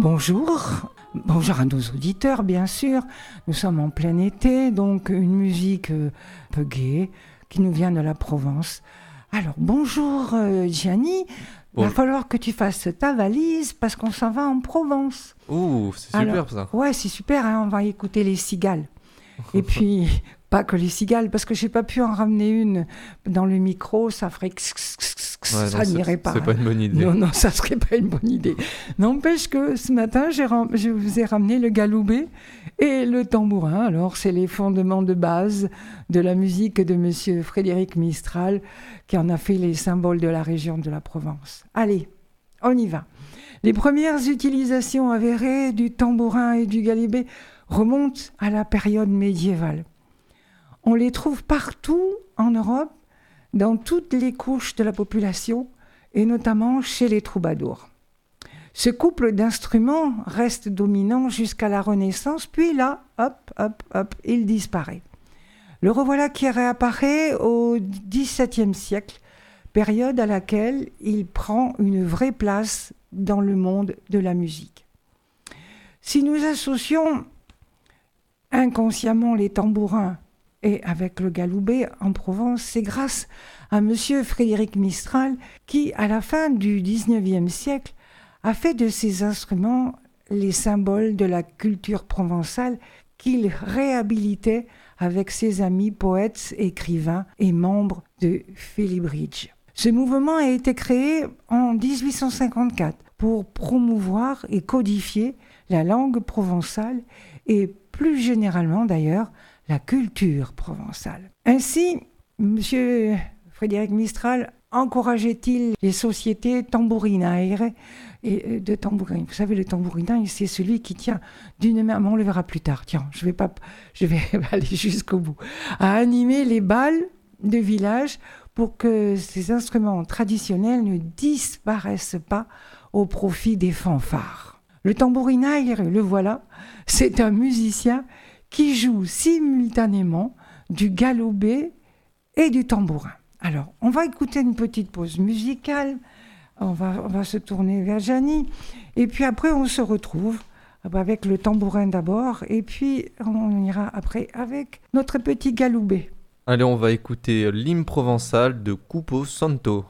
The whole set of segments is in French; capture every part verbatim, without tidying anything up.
Bonjour, bonjour à nos auditeurs bien sûr. Nous sommes en plein été, donc une musique euh, un peu gaie qui nous vient de la Provence. Alors bonjour euh, Gianni, il va falloir que tu fasses ta valise parce qu'on s'en va en Provence. Ouh, c'est super Alors, ça. Ouais, c'est super, hein, on va écouter les cigales. Et puis, pas que les cigales, parce que je n'ai pas pu en ramener une dans le micro, ça ferait... Ouais, ça non, n'irait c'est, pas. C'est pas une bonne idée. Non, non, ça serait pas une bonne idée. N'empêche que ce matin, j'ai ram... je vous ai ramené le galoubet et le tambourin. Alors, c'est les fondements de base de la musique de Monsieur Frédéric Mistral, qui en a fait les symboles de la région de la Provence. Allez, on y va. Les premières utilisations avérées du tambourin et du galoubet remontent à la période médiévale. On les trouve partout en Europe, dans toutes les couches de la population, et notamment chez les troubadours. Ce couple d'instruments reste dominant jusqu'à la Renaissance, puis là, hop, hop, hop, il disparaît. Le revoilà qui réapparaît au dix-septième siècle, période à laquelle il prend une vraie place dans le monde de la musique. Si nous associons inconsciemment les tambourins et avec le galoubet en Provence, c'est grâce à Monsieur Frédéric Mistral qui, à la fin du dix-neuvième siècle, a fait de ces instruments les symboles de la culture provençale qu'il réhabilitait avec ses amis poètes, écrivains et membres de Félibrige. Ce mouvement a été créé en dix-huit cent cinquante-quatre pour promouvoir et codifier la langue provençale et plus généralement d'ailleurs la culture provençale. Ainsi, M. Frédéric Mistral encourageait-il les sociétés tambourinaires et de tambourines. Vous savez, le tambourinaire, c'est celui qui tient d'une main, mais on le verra plus tard, tiens, je vais, pas, je vais aller jusqu'au bout, à animer les bals de village pour que ces instruments traditionnels ne disparaissent pas au profit des fanfares. Le tambourinaire, le voilà, c'est un musicien qui joue simultanément du galoubet et du tambourin. Alors, on va écouter une petite pause musicale, on va, on va se tourner vers Gianni, et puis après on se retrouve avec le tambourin d'abord, et puis on ira après avec notre petit galoubet. Allez, on va écouter l'hymne provençal de Coupeau Santo.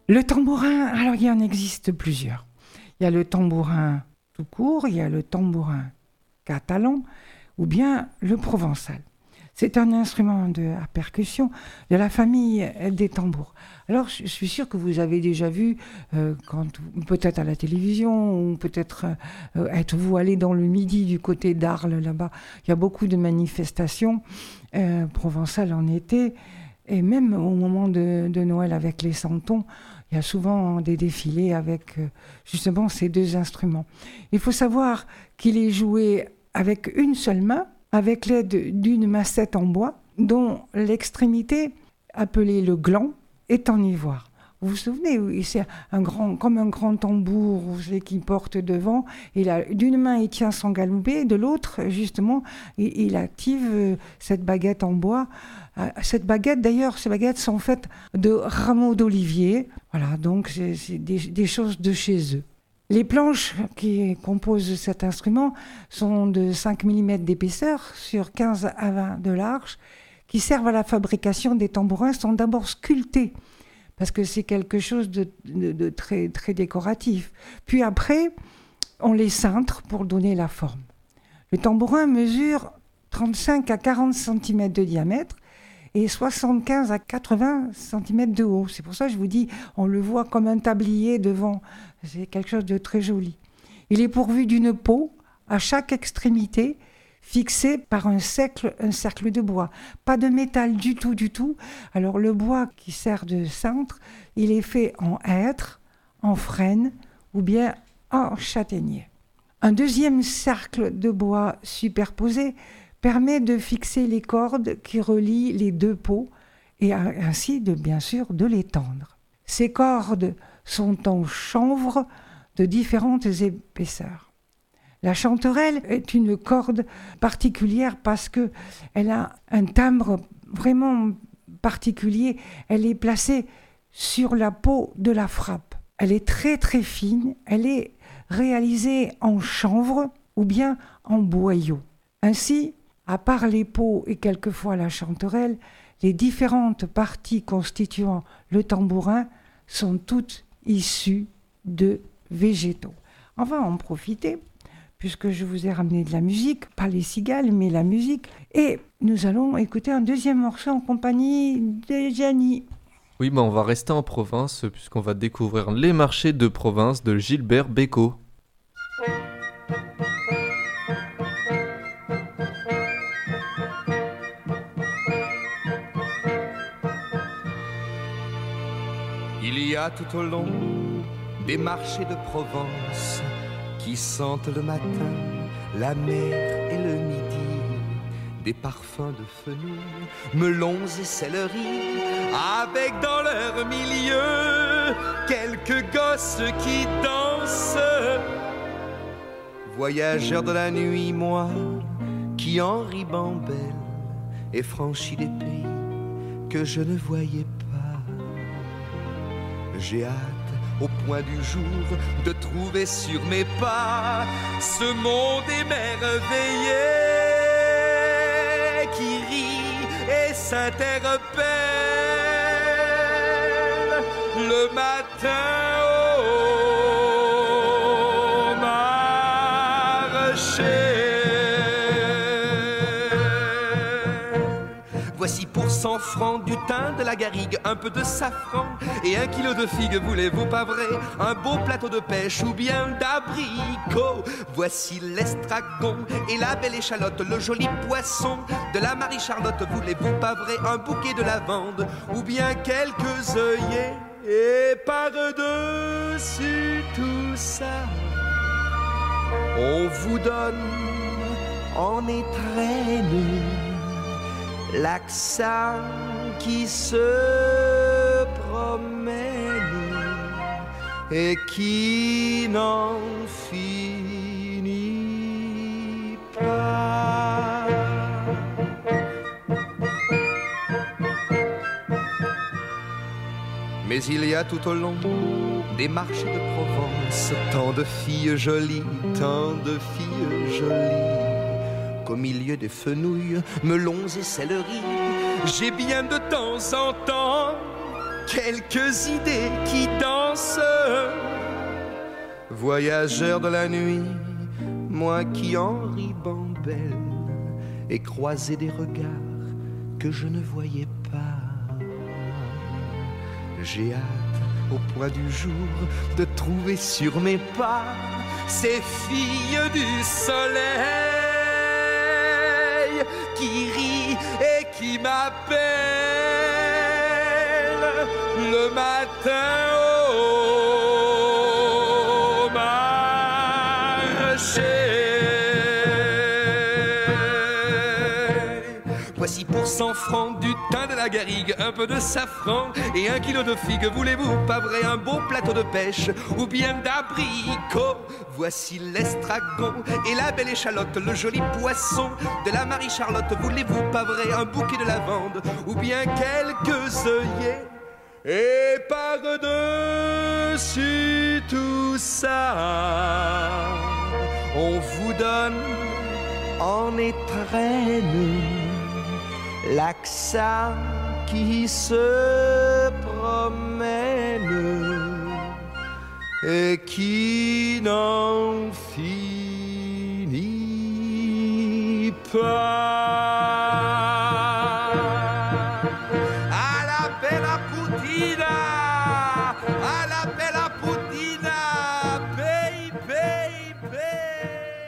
Le tambourin, alors il y en existe plusieurs. Il y a le tambourin tout court, il y a le tambourin catalan ou bien le provençal. C'est un instrument de, à percussion de la famille des tambours. Alors, je suis sûre que vous avez déjà vu, euh, quand, peut-être à la télévision, ou peut-être euh, êtes-vous allé dans le Midi du côté d'Arles, là-bas. Il y a beaucoup de manifestations euh, provençales en été, et même au moment de, de Noël avec les santons, il y a souvent des défilés avec euh, justement ces deux instruments. Il faut savoir qu'il est joué avec une seule main, avec l'aide d'une massette en bois, dont l'extrémité, appelée le gland, est en ivoire. Vous vous souvenez, oui, c'est un grand, comme un grand tambour, vous savez, qu'il porte devant, et là, d'une main, il tient son galoubet, de l'autre, justement, il, il active euh, cette baguette en bois. Euh, cette baguette, d'ailleurs, ces baguettes sont faites de rameaux d'olivier. Voilà, donc c'est, c'est des, des choses de chez eux. Les planches qui composent cet instrument sont de cinq millimètres d'épaisseur sur quinze à vingt de large, qui servent à la fabrication des tambourins, sont d'abord sculptés, parce que c'est quelque chose de, de, de très, très décoratif. Puis après, on les cintre pour donner la forme. Le tambourin mesure trente-cinq à quarante centimètres de diamètre et soixante-quinze à quatre-vingts centimètres de haut. C'est pour ça que je vous dis, on le voit comme un tablier devant. C'est quelque chose de très joli. Il est pourvu d'une peau à chaque extrémité, fixée par un cercle, un cercle de bois. Pas de métal du tout, du tout. Alors le bois qui sert de cintre, il est fait en hêtre, en frêne ou bien en châtaignier. Un deuxième cercle de bois superposé permet de fixer les cordes qui relient les deux peaux et ainsi, de, bien sûr, de les tendre. Ces cordes sont en chanvre de différentes épaisseurs. La chanterelle est une corde particulière parce qu'elle a un timbre vraiment particulier. Elle est placée sur la peau de la frappe. Elle est très très fine. Elle est réalisée en chanvre ou bien en boyau. Ainsi, à part les peaux et quelquefois la chanterelle, les différentes parties constituant le tambourin sont toutes issues de végétaux. On va en profiter, puisque je vous ai ramené de la musique, pas les cigales, mais la musique. Et nous allons écouter un deuxième morceau en compagnie de Gianni. Oui, bah on va rester en province, puisqu'on va découvrir Les marchés de province de Gilbert Bécaud. Il y a tout au long des marchés de Provence qui sentent le matin la mer et le midi, des parfums de fenouil, melons et céleri, avec dans leur milieu quelques gosses qui dansent. Voyageur de la nuit, moi, qui en ribambelle ai franchi des pays que je ne voyais pas. J'ai hâte au point du jour de trouver sur mes pas ce monde émerveillé qui rit et s'interpelle le matin au marché. Voici pour cent francs du thym, de la garrigue, un peu de safran et un kilo de figues, voulez-vous pas vrai? Un beau plateau de pêche ou bien d'abricots. Voici l'estragon et la belle échalote, le joli poisson de la Marie-Charlotte, voulez-vous pas vrai? Un bouquet de lavande ou bien quelques œillets. Et par-dessus tout ça, on vous donne en étrennes l'accent qui se promène et qui n'en finit pas. Mais il y a tout au long des marchés de Provence tant de filles jolies, tant de filles jolies, qu'au milieu des fenouils, melons et céleri, j'ai bien de temps en temps quelques idées qui dansent. Voyageur de la nuit, moi qui en ribambelle et croisé des regards que je ne voyais pas. J'ai hâte au point du jour de trouver sur mes pas ces filles du soleil qui rient et qui m'appellent le matin au marché. Voici pour cent francs du thym de la garrigue, un peu de safran et un kilo de figues. Voulez-vous pas vrai un beau plateau de pêche ou bien d'abricots? Voici l'estragon et la belle échalote, le joli poisson de la Marie-Charlotte. Voulez-vous pas vrai un bouquet de lavande ou bien quelques œillets? Et par-dessus tout ça, on vous donne en étrenne l'accent qui se promène et qui n'en finit pas. À la bella putina, à la bella putina, pay, pay, pay,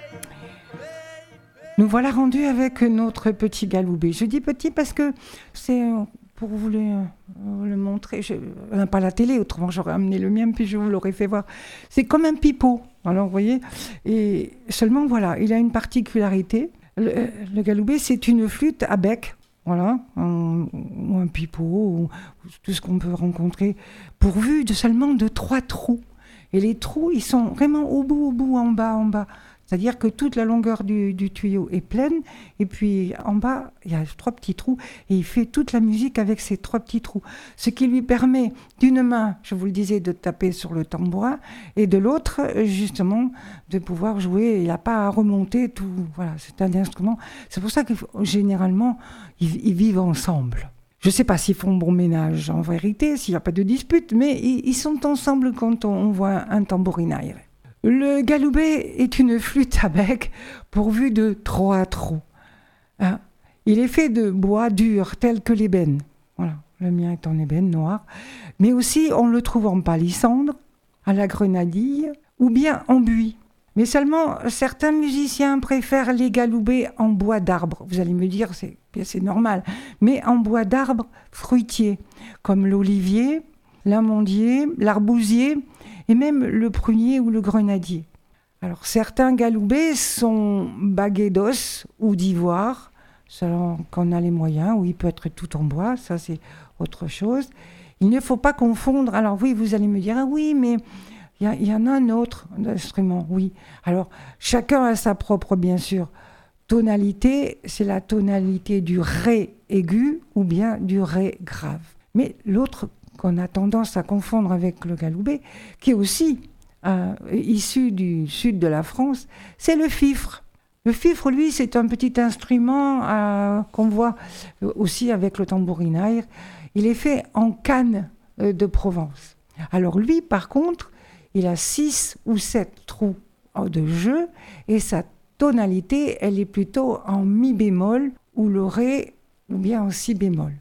pay. Nous voilà rendus avec notre petit Galoubet. Je dis petit parce que c'est pour vous le, vous le montrer. Je, on n'a pas la télé, autrement j'aurais amené le mien, puis je vous l'aurais fait voir. C'est comme un pipeau, alors vous voyez. Et seulement voilà, il a une particularité. Le, le Galoubet, c'est une flûte à bec, voilà, un, ou un pipeau, ou, ou tout ce qu'on peut rencontrer, pourvu de seulement de trois trous. Et les trous, ils sont vraiment au bout, au bout, en bas, en bas. C'est-à-dire que toute la longueur du, du tuyau est pleine, et puis en bas, il y a trois petits trous, et il fait toute la musique avec ces trois petits trous. Ce qui lui permet, d'une main, je vous le disais, de taper sur le tambourin, et de l'autre, justement, de pouvoir jouer. Il n'a pas à remonter tout. Voilà, c'est un instrument. C'est pour ça que généralement, ils, ils vivent ensemble. Je ne sais pas s'ils font bon ménage, en vérité, s'il n'y a pas de dispute, mais ils, ils sont ensemble quand on, on voit un tambourinaire. Le Galoubet est une flûte à bec pourvue de trois trous. Hein? Il est fait de bois dur tel que l'ébène. Voilà, le mien est en ébène noir. Mais aussi, on le trouve en palissandre, à la grenadille ou bien en buis. Mais seulement, certains musiciens préfèrent les Galoubets en bois d'arbre. Vous allez me dire, c'est, c'est normal. Mais en bois d'arbre fruitier, comme l'olivier, l'amandier, l'arbousier, et même le prunier ou le grenadier. Alors, certains Galoubets sont bagués d'os ou d'ivoire, selon qu'on a les moyens, ou il peut être tout en bois, ça c'est autre chose. Il ne faut pas confondre, alors oui, vous allez me dire, ah oui, mais il y, y en a un autre instrument, oui. Alors, chacun a sa propre, bien sûr, tonalité, c'est la tonalité du ré aigu ou bien du ré grave. Mais l'autre qu'on a tendance à confondre avec le Galoubet, qui est aussi euh, issu du sud de la France, c'est le fifre. Le fifre, lui, c'est un petit instrument euh, qu'on voit aussi avec le tambourinaire. Il est fait en canne euh, de Provence. Alors lui, par contre, il a six ou sept trous de jeu, et sa tonalité, elle est plutôt en mi bémol, ou le ré, ou bien en si bémol.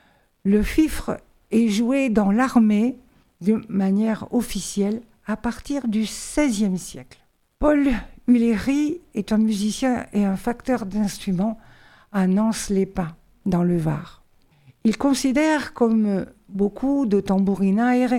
Le fifre est joué dans l'armée de manière officielle à partir du seizième siècle. Paul Huléry est un musicien et un facteur d'instruments à Nance-les-Pins, dans le Var. Il considère, comme beaucoup de tambourinaires,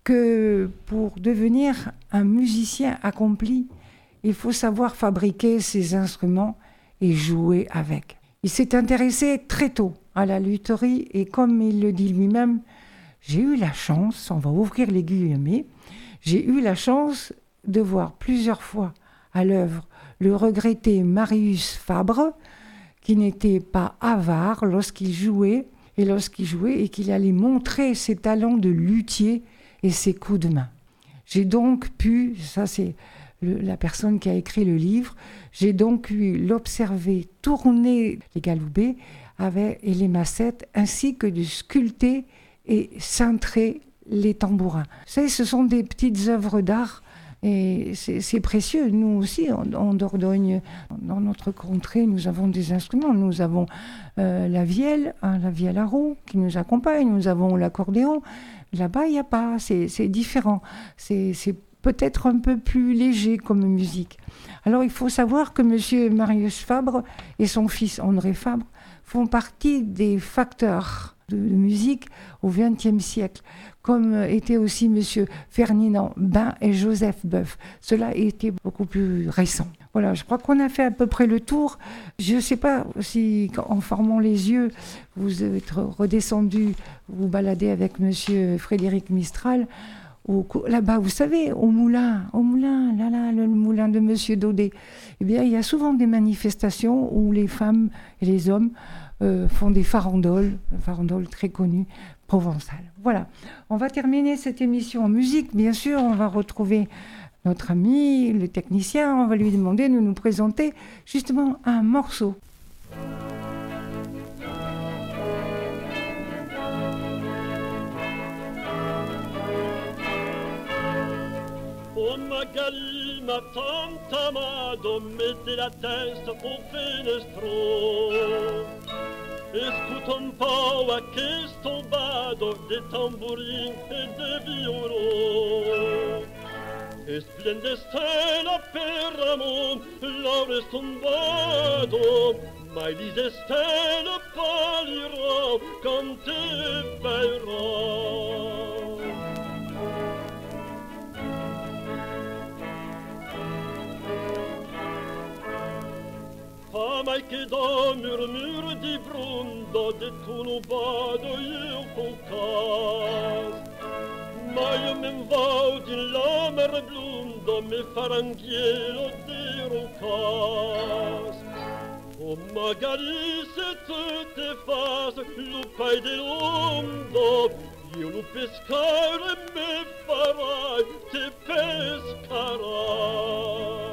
que pour devenir un musicien accompli, il faut savoir fabriquer ses instruments et jouer avec. Il s'est intéressé très tôt à la lutherie et comme il le dit lui-même, j'ai eu la chance, on va ouvrir les guillemets, j'ai eu la chance de voir plusieurs fois à l'œuvre le regretté Marius Fabre, qui n'était pas avare lorsqu'il jouait, et lorsqu'il jouait et qu'il allait montrer ses talents de luthier et ses coups de main. J'ai donc pu, ça c'est le, la personne qui a écrit le livre, j'ai donc pu l'observer tourner les Galoubets avec, et les massettes, ainsi que de sculpter et cintrer les tambourins. Vous savez, ce sont des petites œuvres d'art et c'est, c'est précieux. Nous aussi, en, en Dordogne, dans notre contrée, nous avons des instruments. Nous avons euh, la vielle, hein, la vielle à roue qui nous accompagne. Nous avons l'accordéon. Là-bas, il n'y a pas. C'est, c'est différent. C'est, c'est peut-être un peu plus léger comme musique. Alors, il faut savoir que M. Marius Fabre et son fils André Fabre font partie des facteurs de musique au vingtième siècle, comme étaient aussi M. Ferdinand Bain et Joseph Boeuf. Cela était beaucoup plus récent. Voilà, je crois qu'on a fait à peu près le tour. Je ne sais pas si, en fermant les yeux, vous êtes redescendu, vous baladez avec M. Frédéric Mistral, au, là-bas, vous savez, au moulin, au moulin, là, là, le moulin de M. Daudet. Eh bien, il y a souvent des manifestations où les femmes et les hommes Euh, font des farandoles, farandoles très connues, provençales. Voilà, on va terminer cette émission en musique, bien sûr, on va retrouver notre ami, le technicien, on va lui demander de nous présenter justement un morceau. Oh Magali, ma tante amado, mettez la testa au fenestro. Escuta un po' a questo vado de tamburin e de violon. E splende stella per amor, l'aure tombado, ma Elise stella palirà quand te verrà. Ah, mai che do murmur di brundo, de tu non vado io col cas. Ma io men vau di la mer blundo, me faranghielo di rocas. Oh, magari se tu te fas lupai dell'ondo, io lo pescare me farai, te pescarai.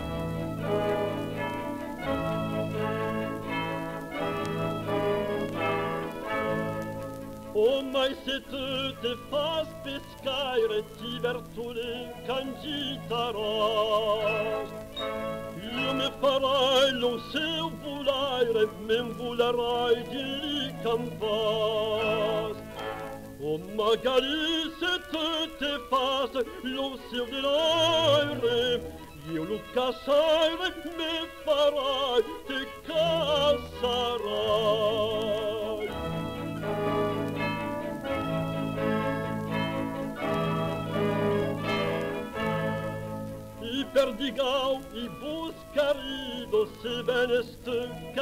Oh, mai se tu te fas pescare, ti vertule cangitaràs. Io me farai lo seu volaire, men volerai di lì campàs. Oh, magari se tu te fas lo seu dell'aire, io lo cassare, me farai, te cassarai. Perdigau i buscarido se beneste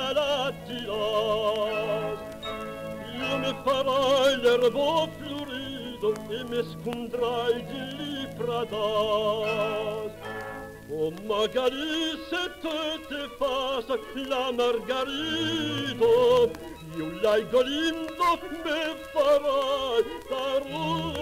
calatilas. Io me farai l'erbo florido e me scundrai di lì pradas. Oh, magari se te te fas la margarido, io l'ai golindo me farai la